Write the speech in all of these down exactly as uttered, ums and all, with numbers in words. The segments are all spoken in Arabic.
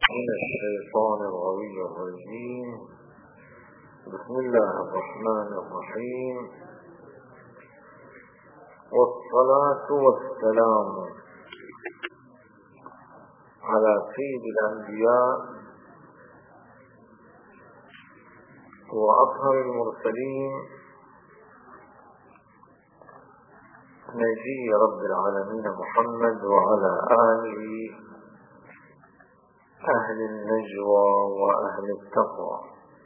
من الشيطان الغوي الرجيم. بسم الله الرحمن الرحيم، والصلاة والسلام على سيد الأنبياء وأطهر المرسلين نبي رب العالمين محمد وعلى آله أهل النجوى وأهل التقوى،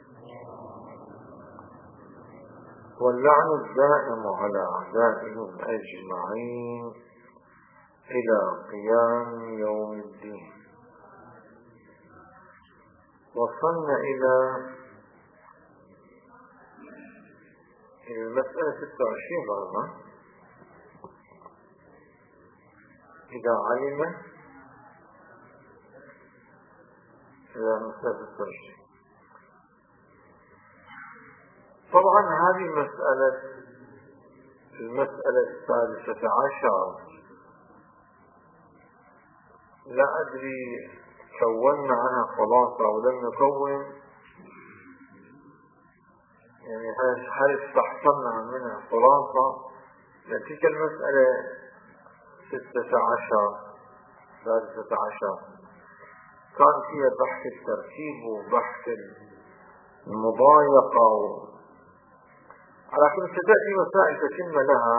واللعن الدائم على أعدائهم أجمعين إلى قيام يوم الدين. وصلنا إلى المسألة ستة وعشرين رغم إذا علم إلى مسألة ستة وعشرين. طبعا هذه المسألة المسألة الثالثة عشر لا أدري كونا عنها خلاصة أو لم نكون، يعني هل استحصلنا منها خلاصة؟ لتلك المسألة ستة عشر ثالثة عشر كان فيها بحث الترتيب وبحث المضايقة و... على كل ستأتي مسائل تتم لها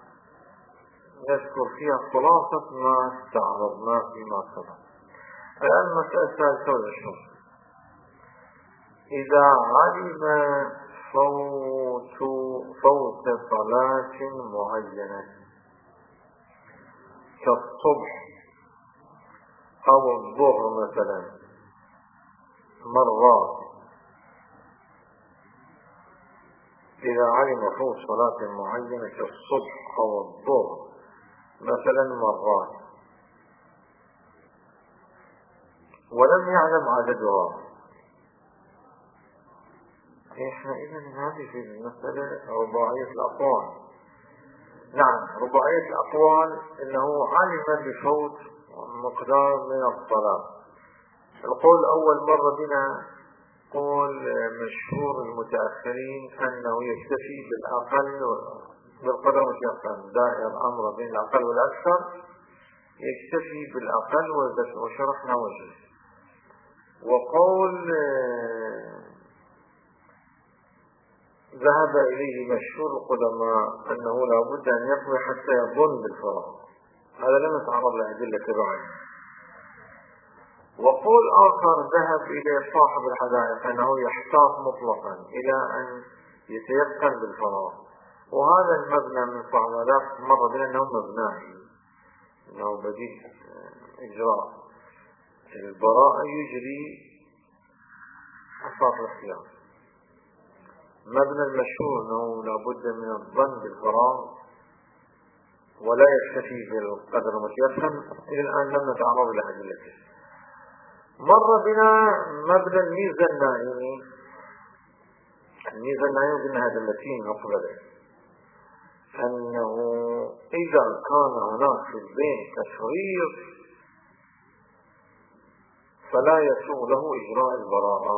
نذكر فيها خلاصة ما استعرضناه فيما سبق. الآن المسألة الثالثة والعشرون: إذا علم فوت فوت صلاة معينة كالصبح أو الظهر مثلا مرات، إذا علم فوت صلاة معينة كالصبح أو الظهر مثلا مرات ولم يعلم عددها، إحنا إذن هذه في المسألة رباعية الأقوال. نعم، رباعية الأقوال إنه علم بفوت مقدار من الصلاة. القول الأول مر بنا، قول مشهور المتأخرين أنه يكتفي بالأقل بالقدر والأقل، دائر أمر بين الأقل والأكثر، يكتفي بالأقل وشرحنا وجه. وقول ذهب إليه مشهور القدماء أنه لا بد أن يقضي حتى يظن بالفراغ، هذا لم يتعرض لأدلة بعد. وقول آخر ذهب إلى صاحب الحدائق أنه يحتاط مطلقا إلى أن يتيقن بالفراغ، وهذا المبنى من صاحب الحدائق مر بنا أنه مبنائي، أنه بديل إجراء البراءة يجري أساس الاختيار. مبنى المشهور أنه لا بد من الظن بالفراغ ولا يكتفي بالقدر المتيقن، إلى الآن لم نتعرض إلى أدلته. مر بنا مبنى الميزة النائمي. الميزة النائمي بأنها دلتين مقبلة، أنه إذا كان هناك في البين تفريط فلا يسوغ له إجراء البراءة،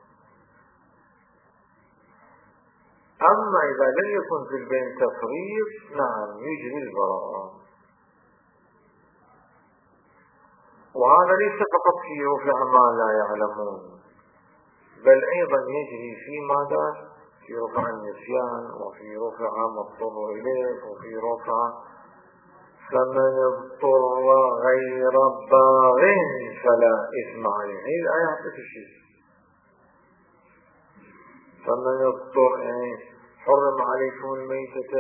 أما إذا لم يكن في البين تفريط نعم يجري البراءة. وهذا ليس فقط في رفع ما لا يعلمون، بل أيضا يجري في ماذا؟ في رفع النسيان، وفي رفع ما اضطر إليه، وفي رفع فمن اضطر غير باغ فلا إثم عليه. هذه الآية حتى شيء فمن اضطر يعني حرم عليكم الميتة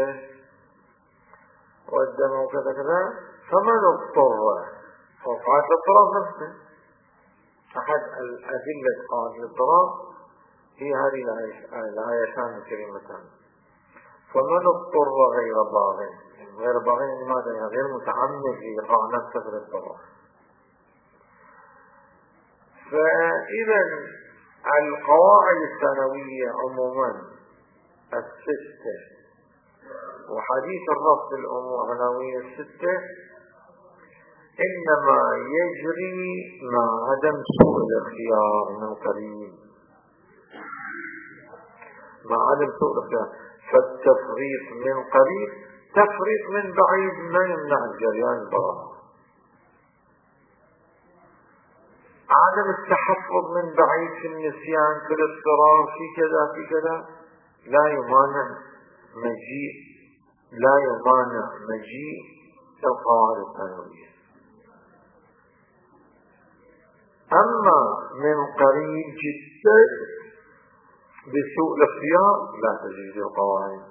والدم وكذا كذا، فمن اضطر فقعت الاضطراب نفسه. أحد الأدلة قاعدة الاضطراب هي هذه الآيتان الكريمتان: فمن اضطر غير باغ. غير باغ لماذا؟ يعني غير متعمد لإيقاع نفسه في الاضطراب. فإذا القواعد الثانوية عموما الستة وحديث الربط العناوين الستة إنما يجري مع عدم سوء الاختيار من قريب، مع عدم سوء الاختيار. فالتفريط من قريب تفريط من بعيد ما يمنع جريان البراءة. عدم التحفظ من بعيد في النسيان في الاضطرار في كذا في كذا لا يمانع مجيء لا يمانع مجيء القواعد الثانوية. أما من قريب جدا بسوء الاختيار لا تجوز القواعد.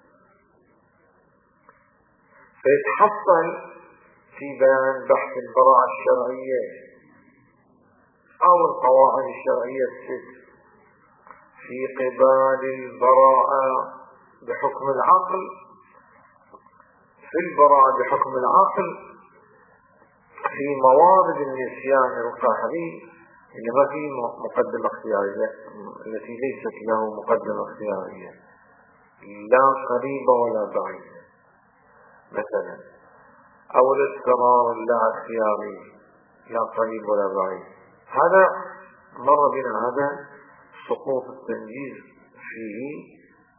فيتحصل في بيان بحث البراءة الشرعية أو القواعد الشرعية الست في قبال البراءة بحكم العقل، في البراءة بحكم العقل في موارد النسيان القهري اللي ما في مقدمة اختيارية، التي ليست له مقدمة اختيارية لا قريبة ولا بعيدة مثلا، أو الاضطرار لا اختياري لا قريب ولا بعيد. هذا مر بنا، هذا سقوط التنجيز فيه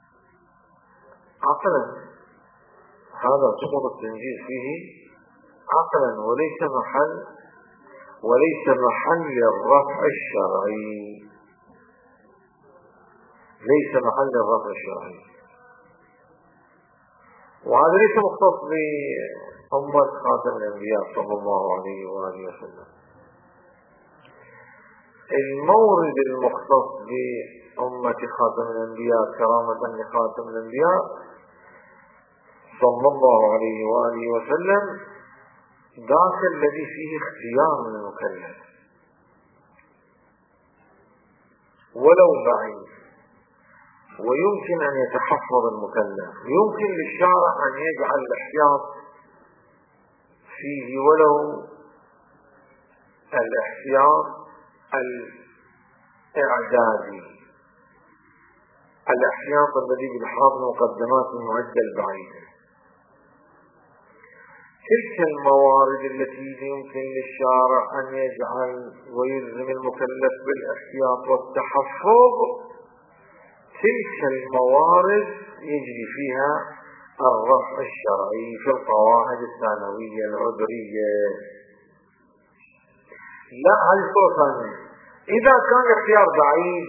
عقلا، هذا سقوط التنجيز فيه عقلا وليس محل وليس محل الرفع الشرعي، ليس محل الرفع الشرعي. وهذا ليس مختص بأمة خاتم الأنبياء صلى الله عليه وآله وسلم. المورد المختص بأمة خاتم الأنبياء كرامة لخاتم الأنبياء صلى الله عليه وآله وسلم ذاك الذي فيه اختيار من المكلف ولو بعيد، ويمكن أن يتحفظ المكلف، يمكن للشارع أن يجعل الاحتياط فيه ولو الاحتياط الإعدادي، الاحتياط الذي بالحاضر مقدمات المعدة البعيدة. تلك الموارد التي يمكن للشارع أن يجعل ويلزم المكلف بالاحتياط والتحفظ، تلك الموارد يجري فيها الرفع الشرعي في القواعد الثانوية العذرية. لا، هذه صورة ثانية. إذا كان الاختيار بعيد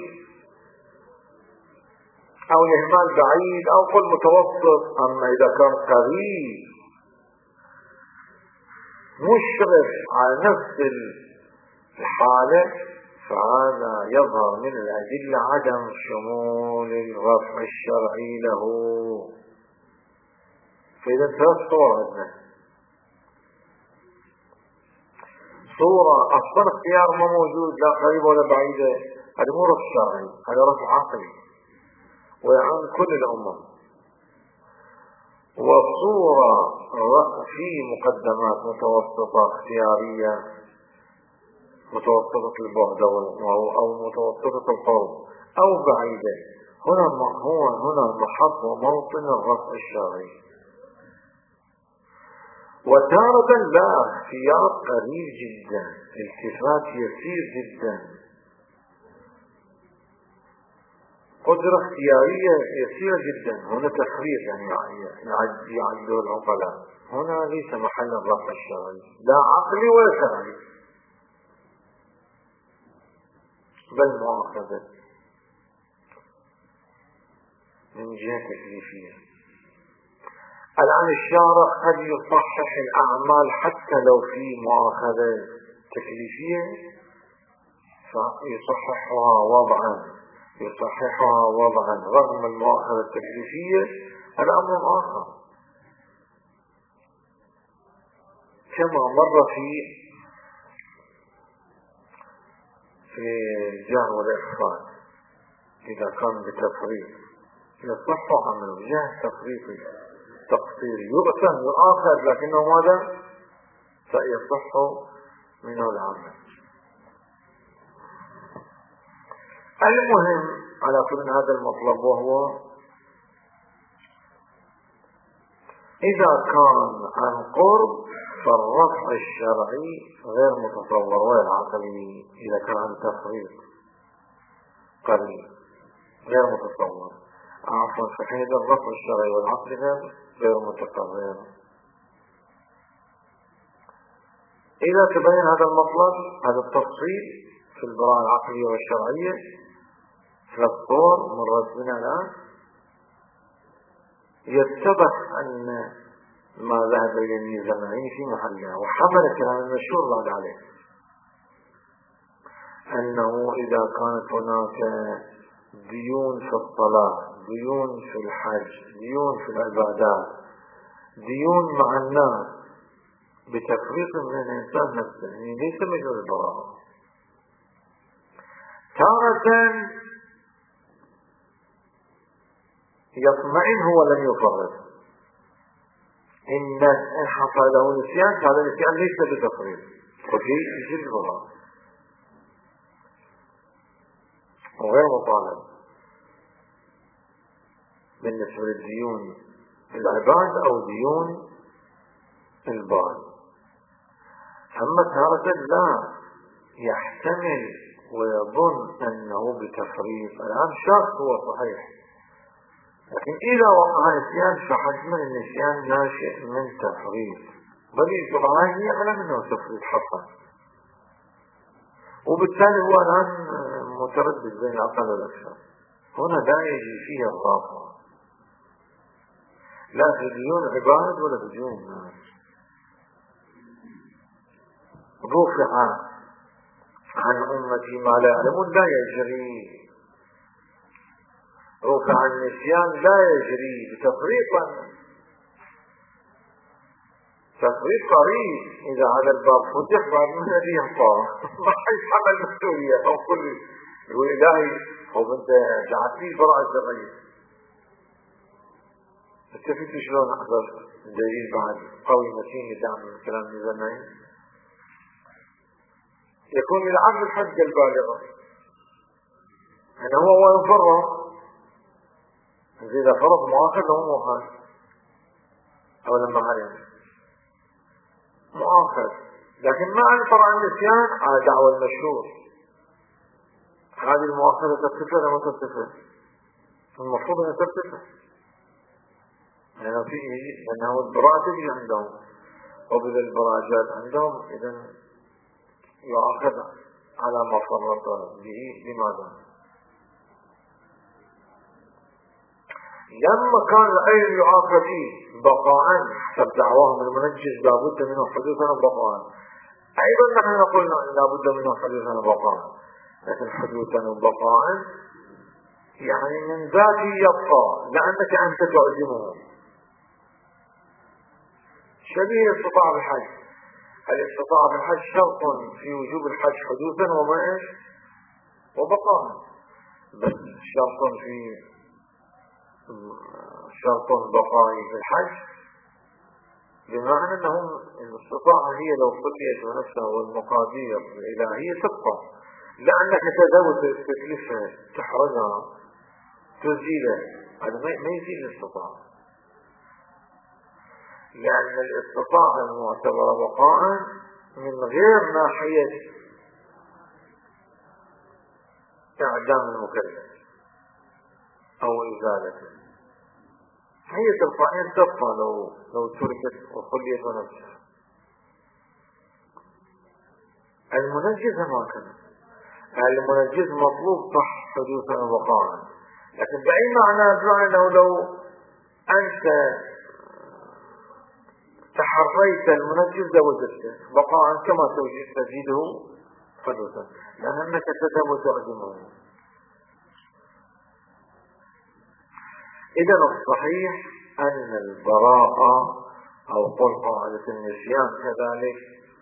أو الإهمال بعيد أو قل متوسط، أما إذا كان قريب مشرف على نفس الحالة فهذا يظهر من الأدلة عدم شمول الرفع الشرعي له. فإذا ثلاث صور عندنا: صورة أصلا اختيار ما موجود لا قريب ولا بعيدة، هذا مو رفع شرعي، هذا رفع عقلي ويعم كل الأمم. وصورة في مقدمات متوسطة اختيارية متوسطة البعد أو متوسطة القرب أو بعيدة، هنا هو هنا محط وموطن الرفع الشرعي. وتارة لا، اختيار قليل جدا، التفات يسير جدا، قدرة اختيارية يسيرة جدا، هنا تفريط يعني يعدل العقلاء. هنا ليس محل الرفع الشرعي لا عقلي ولا شرعي، بل مؤاخذة من جهة تكليفية. الآن الشارع قد يصحح الأعمال حتى لو في مؤاخذة تكليفية، فيصححها وضعا يصححها وضعا رغم المؤاخذة التكليفية، هذا أمر آخر. كما مر في في الجهل والإحصان، إذا كان بتفريط يصح عمله، جهل تفريطي تقصيري يؤثم يؤاخذ، لكنه ماذا؟ فيصح منه العمل. المهم على كل هذا المطلب، وهو إذا كان عن قرب فالرفع الشرعي غير متصور ولا عقلي إذا كان تفريط قريب غير متصور. عفوا فحين الرفع الشرعي والعقل غير غير متقرر. إذا تبين هذا المطلب هذا التفصيل في البراءة العقلية والشرعية ثلاث صور مرت بنا الآن، يتضح أن ما ذهب إلى الميزانين في محلها، وحمل الكلام المشهور بعد عليه أنه إذا كانت هناك ديون في الصلاة، ديون في الحج، ديون في العبادات، ديون مع الناس بتفريط من الإنسان نفسه، يعني ليس مجرد البراءة. تارة يطمئن هو لم يفرط، إن إن حصل له نسيان هذا النسيان ليس بتفريط وفي يجب البراءة وغير مطالب. بالنسبة للديون العباد أو ديون البال. أما تارة لا يحتمل ويظن أنه بتفريط. الآن شرط هو صحيح، لكن إذا وقع نسيان فحجم النسيان ناشئ من تفريط، بل الفقهاء يعلم أنه تفريط حصل، وبالتالي هو الآن متردد بين الأقل والأكثر. هنا لا يجي فيه الرافع، لا في ديون عباد ولا في ديون الناس. رفع عن أمتي ما لا يعلمون لا يجري، رفع النسيان لا يجري بتفريطا، تفريط قريب. إذا هذا الباب فتح بعد من الذي يحطاه ما يتحمل المسؤولية أو كل يقول إلهي هو أنت جعلتني براءة الشرعية. استفدت شلون أحضر دليل بعد قوي متين يدعم من كلام الزمانين يكون العبد الحج البالغة أنه هو يفرط. إذا فرض مؤاخذ له مؤاخذ أو لما علم مؤاخذ، لكن ما أنكر عن النسيان على دعوى المشهور. هذه المؤاخذة ترتفع لما ترتفع، المفروض أن ترتفع لأنه فيه لأنه البراءة تجي عندهم، وبذل البراءة جاءت عندهم إذن يؤاخذ على ما فرط به. لماذا؟ لما كان العين يعاقب فيه بقاء حسب دعواهم المنجز لابد منه حدوثا وبقاء، أيضا نحن نقول لابد منه حدوثا وبقاء، لكن حدوثا وبقاء يعني من ذاته يبقى لأنك أنت تعزمه. شبيه الاستطاعة بالحج، الاستطاعة بالحج شرط في وجوب الحج حدوثا وما إيش وبقاء، بس شرط في شرط بقائي في الحج بمعنى أنهم الاستطاعة هي لو فتيت ونفسها والمقادير الإلهية تبقى، لأنك تزود تكلفها تحرزها تزيلها، هذا ما يزيل الاستطاعة، لأن الاستطاعة المعتبرة بقاء من غير ناحية إعدام المكلف أو إزالته، هي تلقائيا تبقى لو لو تركت وخليت نفسها. المنجز ما كان المنجز مطلوب صح حدوثا وبقاء، لكن بأي معنى بمعنى أنه لو أنت تحريت المنجز لوجدته بقاء كما تجده حدوثا، لأنك تذهب وتعزمه. إذا الصحيح أن البراءة أو قل قاعدة النسيان كذلك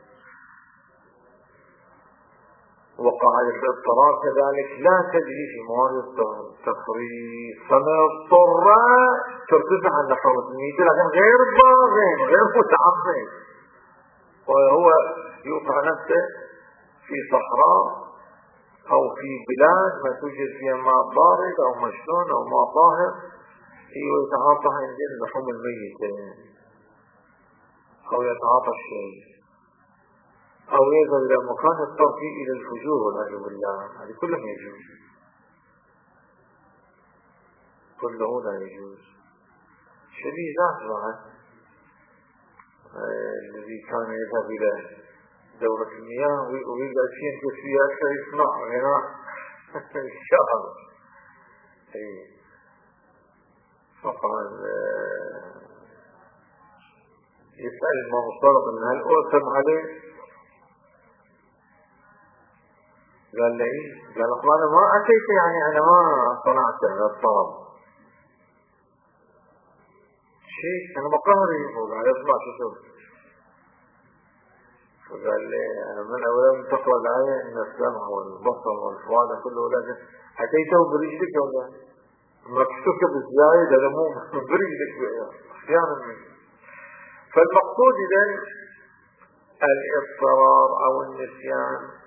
وقاعدة الاضطرار كذلك لا تجري في موارد التفريط، فما اضطر ترتفع عن حرمة الميت، لكن غير ضارين غير متعمد، وهو يوقع نفسه في صحراء أو في بلاد ما توجد فيها ماء بارد أو مشحون أو ماء طاهر، ويتعاطى عندنا لحوم الميت أو يتعاطى الشيء أو يذهب إلى مكان يضطر فيه إلى الفجور والعياذ بالله، هذه كلها يجوز، كله لا يجوز. شبيه ذات بعد الذي كان يذهب إلى دورة المياه ويقعد فيه ينفس فيها أكثر يسمع هنا الشعر. فقال يسأل ما مصطلق من هل أؤثم عليه؟ قال لي قال أنا ما أتيت، يعني أنا ما صنعت هذا الطلب شيء، أنا بقهري وقال يسمع شو. فقال لي أنا من أولا من تقوى الآية إن السمع والبصر والفؤاد كله لازم. أتيته برجلك ولا مكسوك بالزايد؟ هذا مو برجلك أحيانا منه. فالمقصود إذن الاضطرار أو النسيان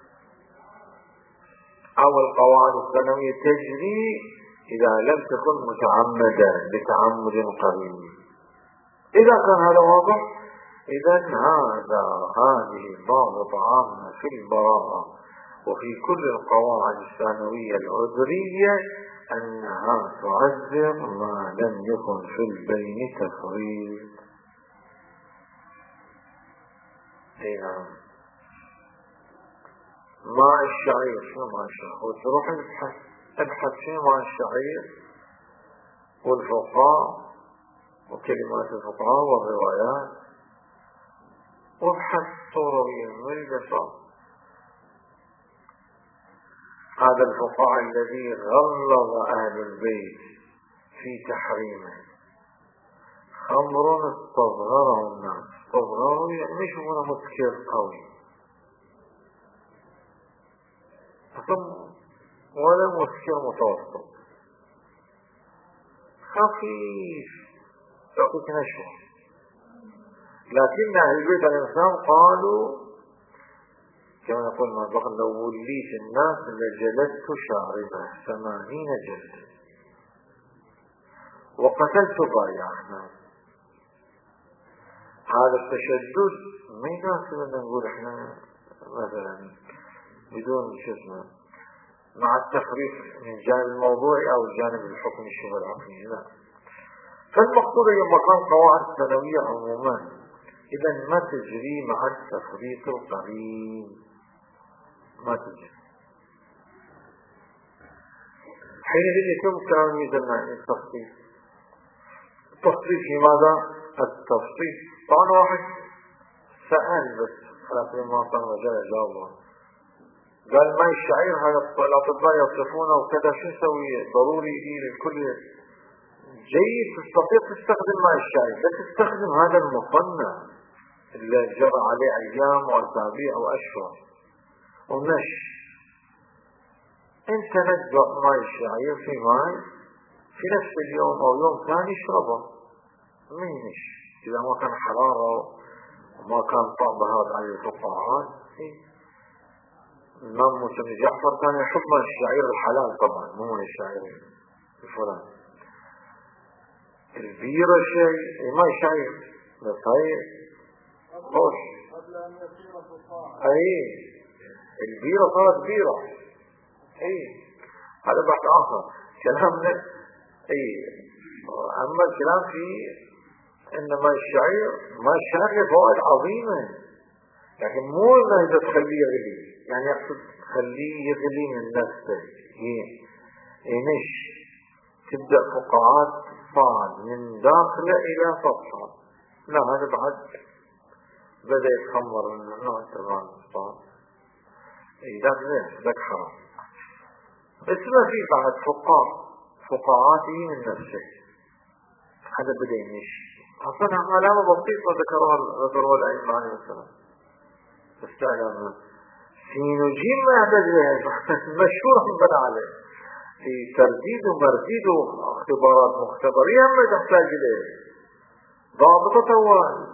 أو القواعد السنوية تجري إذا لم تكن متعمدا بتعمد قريب. إذا كان هذا واضح إذن هذا هذه ضابط عامة في البراءة وفي كل القواعد الثانوية العذرية أنها تعذر ما لم يكن في البين تفريط. اي نعم. ماء الشعير، شنو ماء الشعير؟ وتروح ابحث ابحث شنو ماء الشعير والفقهاء وكلمات الفقهاء والروايات، وابحث طوريا من البساط. هذا الفقهاء الذي غلظ أهل البيت في تحريمه، خمر استصغره الناس، استصغره يعني مش هو مسكر قوي ولا مسكر متوسط، خفيف يعطيك نشوة. لكن أهل البيت الإنسان قالوا كما يقول ما بقى لو وليت الناس لجلدت شاربه ثمانين جلد وقتلت ضايعنا. هذا التشدد ما يناسب أن نقول احنا مثلا بدون شو اسمه مع التفريق من جانب الموضوعي أو جانب الحكم الشبه العقلي، لا. فالمقصود هي مقام قواعد الثانوية عموما إذا ما تجري مع التفريق القريب، ما تجري. حينئذ يمكن أن يزمع التفصيل. التفصيل في ماذا؟ التفصيل طبعا واحد سأل بس خلاص ما طبعا وجاء جاوبه قال ما الشعير هذا الأطباء يصفونه وكذا، شو نسوي؟ ضروري لي للكل. جيد تستطيع تستخدم ماء الشعير، لا تستخدم هذا المصنع اللي جرى عليه أيام وأسابيع وأشهر ونش. انت نجر ماء الشعير في ماء في نفس اليوم أو يوم ثاني اشربه ما ينش، إذا ما كان حرارة وما كان طعم هذا على الفقاعات. الإمام موسى بن جعفر كان يحب ماء الشعير الحلال طبعا، مو من الشعير الفلان. البيرة شيء ماء الشعير بس هاي خوش. اي البيرة صارت بيرة. اي هذا بحث آخر كلامنا. اي اما الكلام في ان ماء الشعير ماء الشعير فوائد عظيمة، لكن مو انه اذا تخليه يغلي، يعني يقصد تخليه يغلي من نفسه ينش، تبدأ فقاعات تصعد من داخله الى سطحه. لا هذا بعد بدأ يتخمر من نوع تمام الصعب. اي ذاك زين ذاك حرام، بس ما في بعد فقاع فقاعاته من نفسه، هذا بدأ ينش. أصلا علامة بسيطة ذكروها ذكروها الأئمة عليه السلام، استعلامها سين وجيم ما يحتاج لها مشهور بنا عليه في ترديد ومرديد واختبارات مختبرية ما تحتاج لها ضابطة واحد.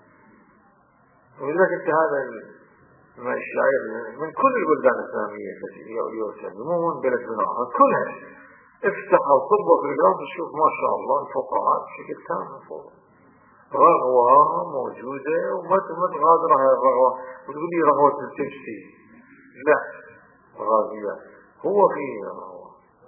ولذلك انت هذا الماء الشعير من كل البلدان الإسلامية التي يرسل مو من بلد من آخر كلها افتح وصبه في الجواب تشوف ما شاء الله الفقاعات بشكل كامل فوق. رغوة موجودة وما تغادر هاي الرغوة وتقول لي رغوة الشيبسي، لا، غازية هو فيه رغوة.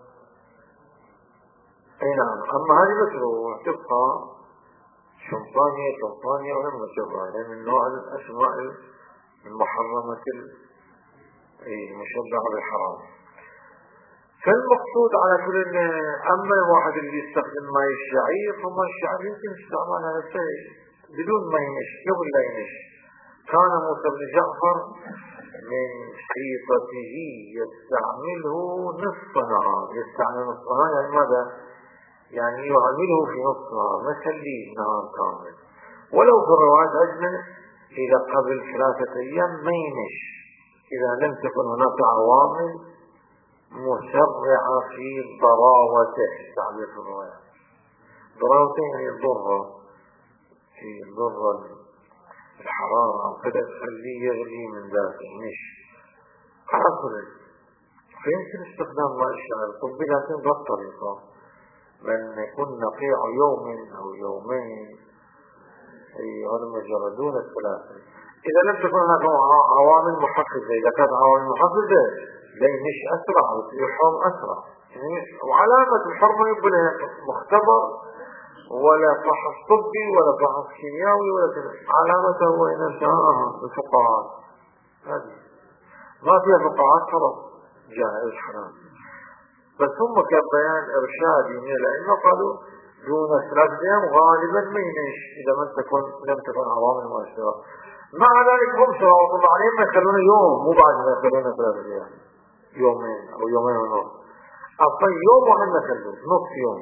اي نعم. اما هذه مكروه تبقى شمبانيا شمبانيا غير مشروعة، لأن من نوع الأسماء المحرمة المشبعة بالحرام. فالمقصود على كل إن أما الواحد اللي يستخدم ماء الشعير، فماء الشعير يمكن استعمال هذا الشيء بدون ما ينش قبل لا ينش. كان موسى بن جعفر من خيطته يستعمله نصف نهار، يستعمل نصف نهار يعني ماذا؟ يعني يعمله في نصف نهار، ما يخليه نهار كامل. ولو في الروايات أجمل إذا قبل ثلاثة أيام ما ينش، إذا لم تكن هناك عوامل مسرعة في ضراوته. تعبير في الرواية ضراوته يعني الضرة، في الضرة الحرارة أو كذا تخليه يغلي من ذاته مش حصل. فيمكن استخدام ماء الشعير الطبي، لكن بالطريقة من يكون نقيع يوم أو يومين، أي هذا مجردون الثلاثة. إذا لم تكن هناك عوامل محفزة، إذا كانت عوامل محفزة لا ينش أسرع ويحرم أسرع. وعلامة الحرمة يبقى مختبر ولا فحص طبي ولا فحص كيميائي ولا كذا، علامته هو إن انتهاها الفقاعات. هذه ما فيها فقاعات خلاص جائز حرام. بس هم كبيان إرشادي من العلم قالوا دون ثلاثة أيام غالبا ما ينش إذا ما تكون لم تكن عوامل مؤثرة. مع ذلك هم صلوات الله عليهم ما يخلون يوم، مو بعد ما يخلون ثلاثة أيام، يومين أو يومين ونص. أصلا يوم واحد ما يخلون، نصف يوم.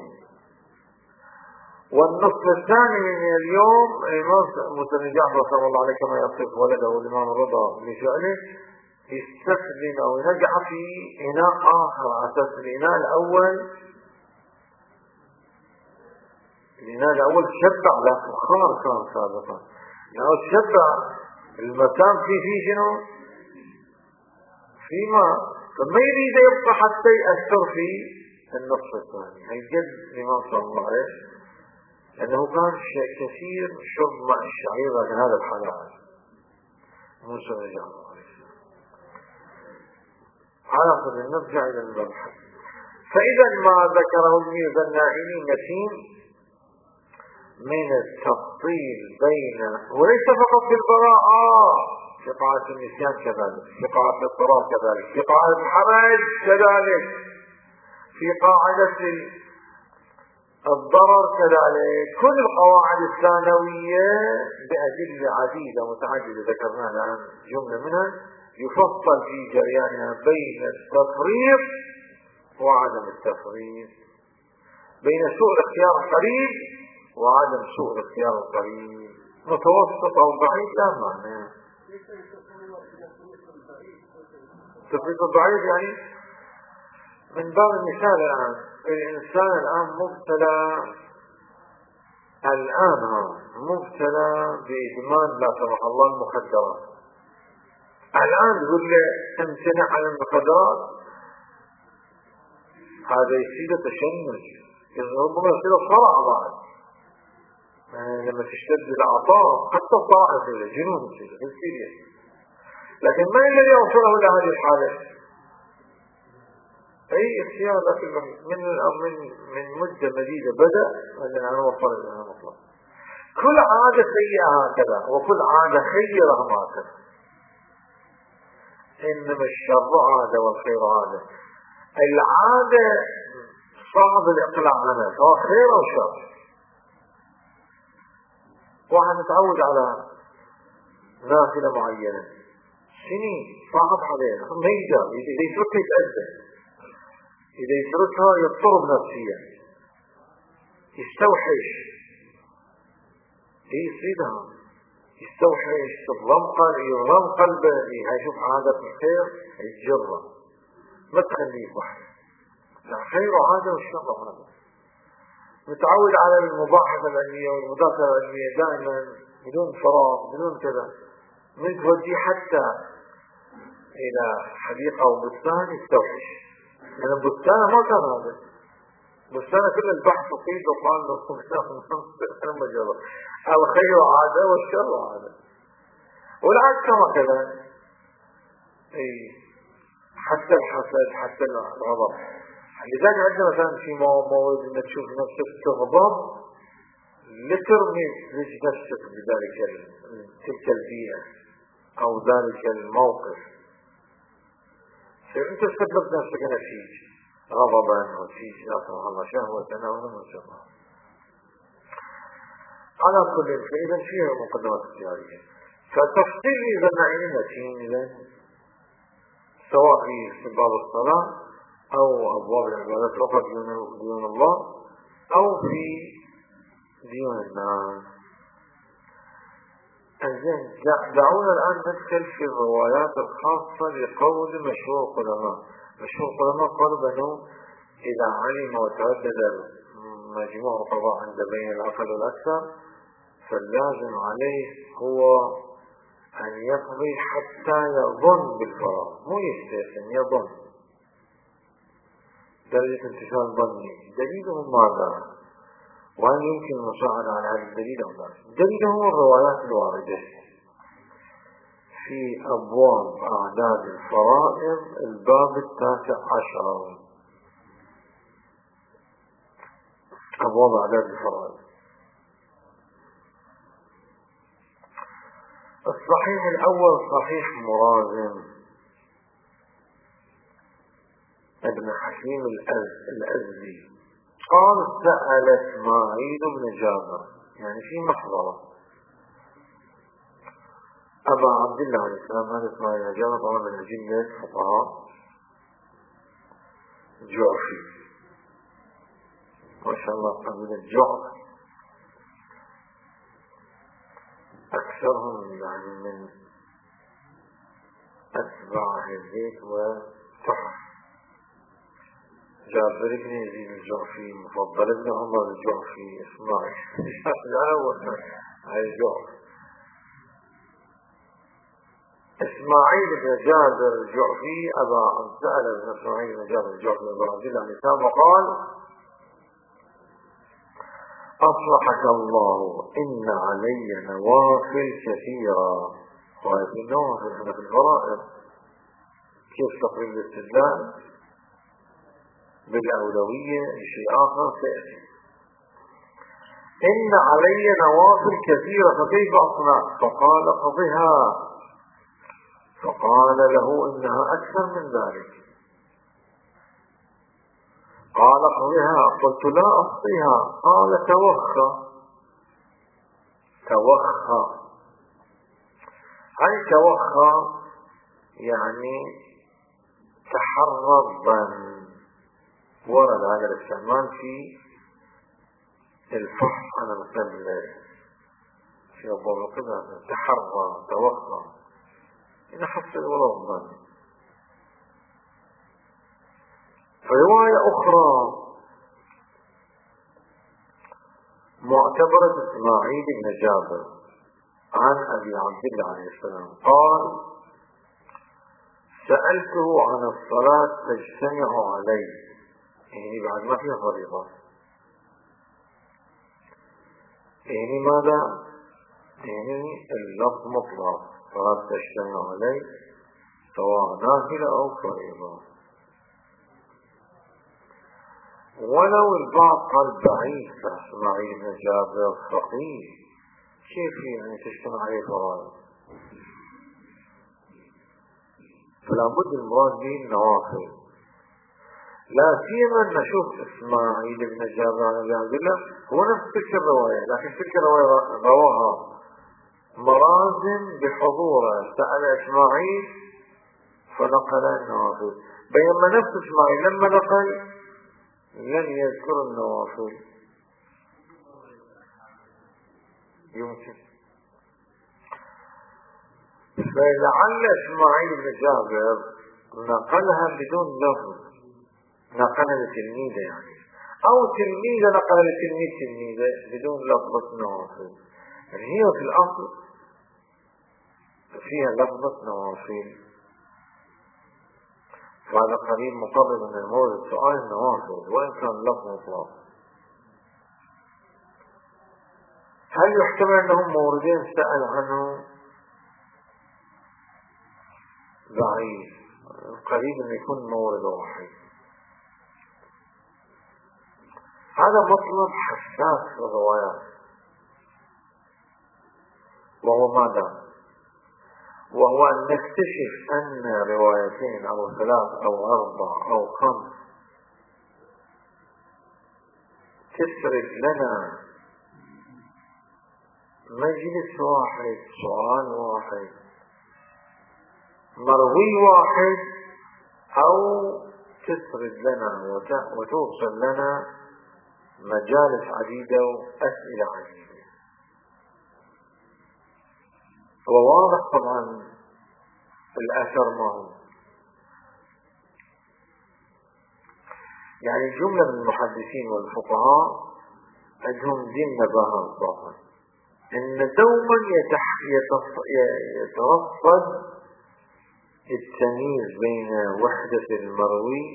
والنصف الثاني من اليوم الإمام موسى بن جعفر رحمه الله عليه كما يصف ولده الإمام الرضا لشأنه يستخدم أو ينجح في إناء آخر على أساس الإناء الأول. الإناء الأول تشبع له فخار كان سابقا، لأنه تشبع المكان فيه فيه شنو؟ في ماء، فما يريد يبقى حتى يأثر في النصف الثاني. هيجد الإمام صلى الله عليه لأنه كان شيء كثير شرب ماء الشعير، لكن هذا الحلال موسى بن جعفر عليه السلام. على كل نرجع إلى المبحث. فإذا ما ذكره الميرزا النائلي متين من التفصيل بين، وليس فقط في البراءة، في قاعدة النسيان كذلك، في قاعدة الاضطرار كذلك، في قاعدة الحرج كذلك، في قاعدة الضرر كذلك. كل القواعد الثانوية بأدلة عديدة متعددة ذكرناها الآن جملة منها، يفصل في جريانها بين التفريط وعدم التفريط، بين سوء الاختيار القريب وعدم سوء الاختيار القريب. متوسط أو بعيد لا معنى. التفريط الضعيف يعني من باب المثال الآن الإنسان الآن مبتلى الآن مبتلى بإدمان لا سمح الله المخدرات. الآن تقول له امتنع عن المخدرات، هذا يصير تشنج، ربما يصير صرع بعد. يعني لما تشتد الأعصاب حتى الصرع يصير جنون يصير بالسيريا. لكن ما الذي يوصله إلى هذه الحالة؟ أي اختيار لكن من من من مدة مديدة بدأ أن أنا وصل إلى هذا المطلب. كل عادة سيئة هكذا، وكل عادة خيرة هكذا. إنما الشر عادة والخير عادة. العادة صعب الإقلاع عنها سواء خير أو شر. واحد متعود على نافلة معينة سنين، صعب عليه ما يقدر، إذا يتركها يتأذى، إذا يتركها يضطرب نفسيا، يستوحش، هي يصيدها يستوحش، تضم قلبه يضم قلبه، هيشوف عادة الخير يتجرى، ما تخليه وحده. الخير عادة والشر عادة. متعود على المباحثة العلمية والمذاكرة العلمية دائما بدون فراغ بدون كذا، من توديه حتى إلى حديقة أو بستان يستوحش، لأن البستان ما كان هذا، بس أنا كل البحث فيه وقال له مجرد الخير عادة والشر عادة، والعكس هكذا. اي حتى الحسد حتى الغضب. لذلك عندنا مثلا في مواد ان تشوف نفسك تغضب لترمي نفسك بذلك تلك البيئة او ذلك الموقف، فانت تسبب نفسك نتيج غضبا ونتيج لا سمح الله شهوة او نمسك. على كل فإذا فيها مقدمات اختيارية. فتفصيل إذا نعينتين إذا سواء في باب الصلاة أو أبواب العبادات الأخرى دون الله أو في دين الناس. دعونا الآن ندخل في الروايات الخاصة لقول مشهور العلماء. مشهور العلماء قالوا بأنه إذا علم وتردد مجموع القضاء عند بين الأقل والأكثر فاللازم عليه هو أن يقضي حتى يظن بالفراغ، مو يستيقن، يظن درجة انتشار ظني. دليلهم ماذا؟ وهل يمكن المساعدة على هذا الدليل أو لا؟ دليلهم الروايات الواردة في أبواب أعداد الفرائض الباب التاسع عشر. أبواب أعداد الفرائض. الصحيح الأول صحيح مرازم ابن حكيم الأزدي قال سأل إسماعيل بن جابر، يعني في محضرة أبا عبد الله عليه السلام. هذا إسماعيل بن جابر طبعا من جملة الفقهاء جعفي ما شاء الله. قبل الجعف أكثرهم يعني من أتباع البيت وتحف. جابر بن يزيد الجعفي، مفضل ابن عمر الجعفي، إسماعيل الأول هاي الجعف. إسماعيل بن جابر الجعفي أبا عبد سأل بن إسماعيل بن جابر الجعفي أبا عبد الله عليه السلام وقال أصلحك الله إن علي نوافل كثيرة. وهذه النوافل هنا في الفرائض. كيف تقريب الاستدلال بالأولوية لشيء آخر سيأتي. إن علي نوافل كثيرة فكيف أصنع؟ فقال قضها. فقال له إنها أكثر من ذلك. قال قضها. قلت لا أحصيها. قال توخى. توخى هل توخى يعني تحرضا. ورد هذا الاستعمال في الفحص عن القبلة في أبواب القبلة. تحرى توخى إن حصل ولا ظن. رواية أخرى معتبرة إسماعيل بن جابر عن أبي عبد الله عليه السلام قال سألته عن الصلاة تجتمع عليه، يعني بعد ما فيها فريضة. يعني ماذا؟ يعني اللفظ مطلق، صلاة تجتمع عليه سواء نافلة أو فريضة. ولو البعض قال ضعيف إسماعيل بن جابر فقيه، كيف يعني تجتمع عليه فرائض؟ فلا بد المراد به النوافل. لا سيما نشوف إسماعيل بن جابر عن أبي عبد الله هو نفس تلك الرواية، لكن تلك الرواية رواها مرازم بحضوره. سأل إسماعيل فنقل النوافل، بينما نفس إسماعيل لما نقل لن يذكر النوافل. يمكن فلعل إسماعيل بن جابر نقلها بدون لفظ، نقلها لتلميذه يعني، أو تلميذه نقلها لتلميذ تلميذه بدون لفظة نوافل. يعني هي في الأصل فيها لفظة نوافل. وهذا قريب مقرب من المورد السؤال النوافذ وإن كان لفظ مطلق. هل يحتمل أنهم موردين سأل عنه؟ ضعيف، قريب أن يكون مورد واحد. هذا مطلب حساس في الروايات، وهو ماذا؟ وهو أن نكتشف أن روايتين أو ثلاث أو أربع أو خمس تسرد لنا مجلس واحد، سؤال واحد، مروي واحد، أو تسرد لنا وتوصل لنا مجالس عديدة وأسئلة عديدة. وواضح طبعا الأثر ما هو، يعني جملة من المحدثين والفقهاء عندهم دين نباهة طبعا، إن دوما يترصد التمييز بين وحدة المروي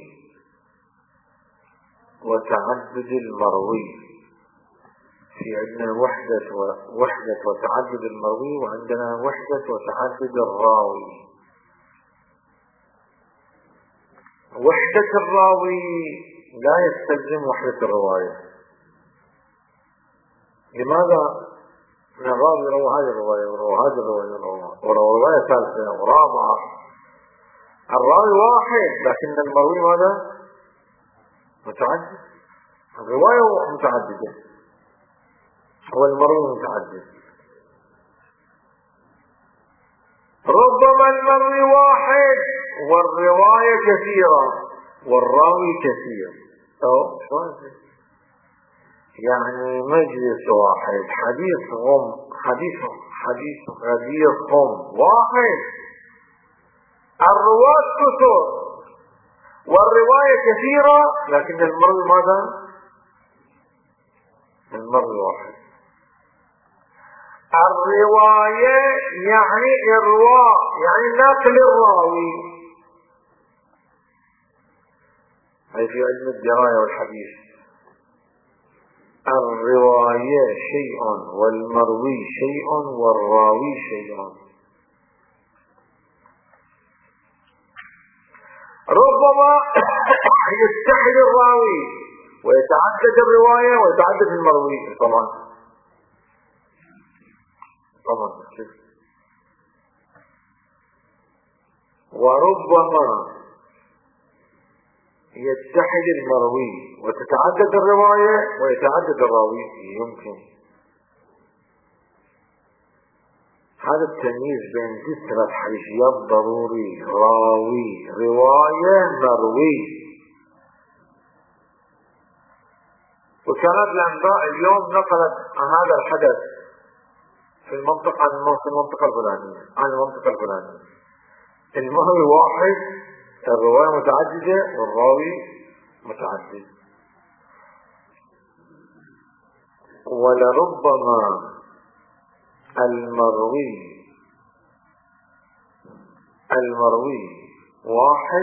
وتعدد المروي. في عندنا وحدة وحدة وتعدد المروي، وعندنا وحدة وتعدد الراوي. وحدة الراوي لا يستلزم وحدة الرواية. لماذا؟ من الراوي روى هذه الرواية وروى هذه الرواية وروى رواية ثالثة ورابعة. الراوي واحد لكن المروي ماذا؟ متعدد. الرواية متعددة والمروي متعدد. ربما المروي واحد والرواية كثيرة والراوي كثير، أو يعني مجلس واحد، حديث غم حديث حديث غدير غم واحد، الرواة كثر والرواية كثيرة، لكن المروي ماذا؟ المروي واحد. الرواية يعني إرواء، يعني نقل الراوي. هذه في علم الدراية والحديث. الرواية شيء والمروي شيء والراوي شيء. ربما يستحيل الراوي ويتعدد الرواية ويتعدد المروي. طبعا طبعا وربما يتحد المروي وتتعدد الرواية ويتعدد الراوي. يمكن هذا التمييز بين ذي ثلاث حيثيات ضروري: راوي، رواية، مروي. وكانت الأنباء اليوم نقلت هذا الحدث في المنطقة عن المنطقة الفلانية عن المنطقة الفلانية. المروي واحد، الرواية متعددة والراوي متعدد. ولربما المروي المروي واحد.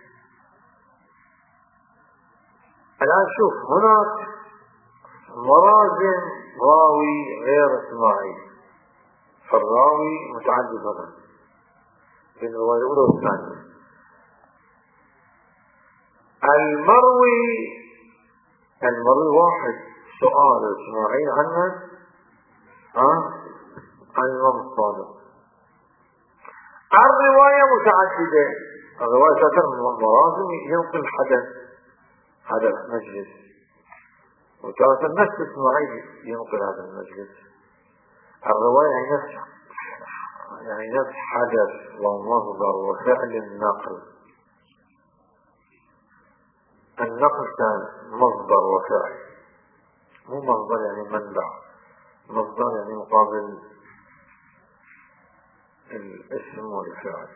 الآن شوف، هناك مرازم راوي غير اسماعيل، فالراوي متعدد هنا بين الرواية الأولى والثانية. المروي المروي واحد، سؤال اسماعيل عنه ها عن الإمام الصادق. الرواية متعددة، الرواية تأثر من مرازم ينقل الحدث هذا المجلس، وتأثر نفس اسماعيل ينقل هذا المجلس. الرواية يعني نفس يعني نفس حدث ومصدر وفعل النقل. النقل كان مصدر وفعل، مو مصدر يعني منبع، مصدر يعني مقابل الاسم والفعل.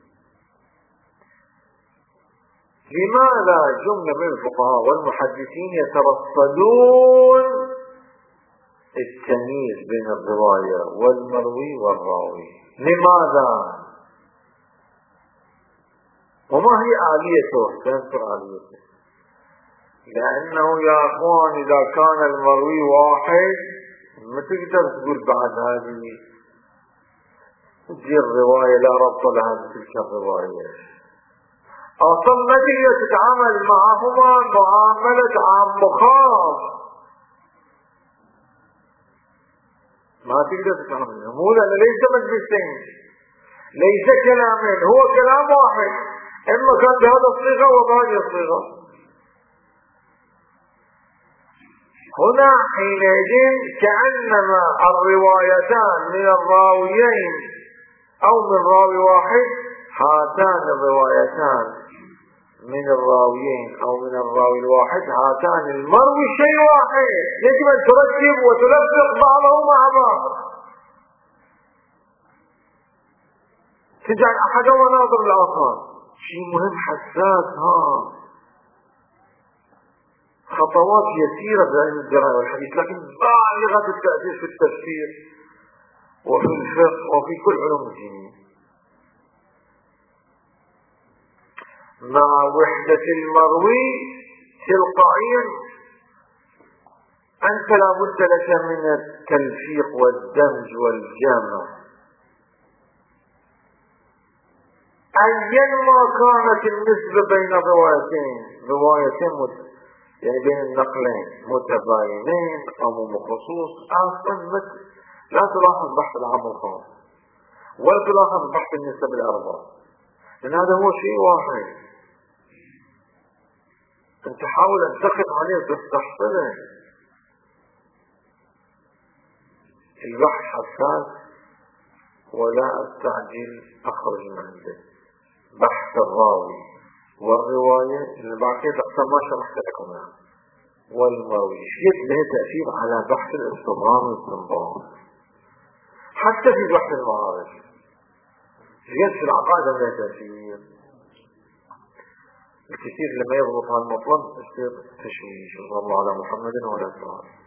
لماذا جملة من الفقهاء والمحدثين يترصدون التمييز بين الرواية والمروي والراوي؟ لماذا؟ وما هي آليته؟ سنذكر آليته. لأنه يا أخوان إذا كان المروي واحد ما تقدر تقول بعد هذه تجي الرواية لا ربط لها بتلك الرواية. أصلا ما تقدر تتعامل معهما معاملة عام خاص، ما تقدر تتعامل. مو لأنه ليس مجلسين، ليس كلامين، هو كلام واحد، إما كان بهذا الصيغة وبهذه الصيغة. هنا حينئذ كأنما الروايتان من الراويين أو من راوي واحد، هاتان الروايتان من الراويين أو من الراوي الواحد، هاتان المروي شيء واحد، يجب أن ترتب وتلفق بعضه مع بعض، تجعل أحدا وناظر الآخر. شيء مهم حساس. ها خطوات يسيرة في علم الدراية والحديث، لكن بالغة التأثير في التفسير وفي الفقه وفي كل علوم الدين. مع وحدة المروي تلقائيا أنت لا بد لك من التلفيق والدمج والجمع أيا ما كانت النسبة بين الروايتين، روايتين مت... يعني بين النقلين متباينين أو مخصوص. أصلا مت... لا تلاحظ بحث العام الخاص ولا تلاحظ بحث النسب الأربع، لأن هذا هو شيء واحد. أنت حاول أن تقف عليه وتستحصله. البحث حساس ولا أستعجل أخرج من عنده. بحث الراوي والرواية اللي بعد كده أقسم ما شرحت لكم يعني. والمروي شيء له تأثير على بحث الاستظهار والاستنباط، حتى في بحث المعارف. شيء في العقائد له تأثير الكثير لما يضبط على المطلب يصير تشويش. صلى الله على محمد وعلى آله.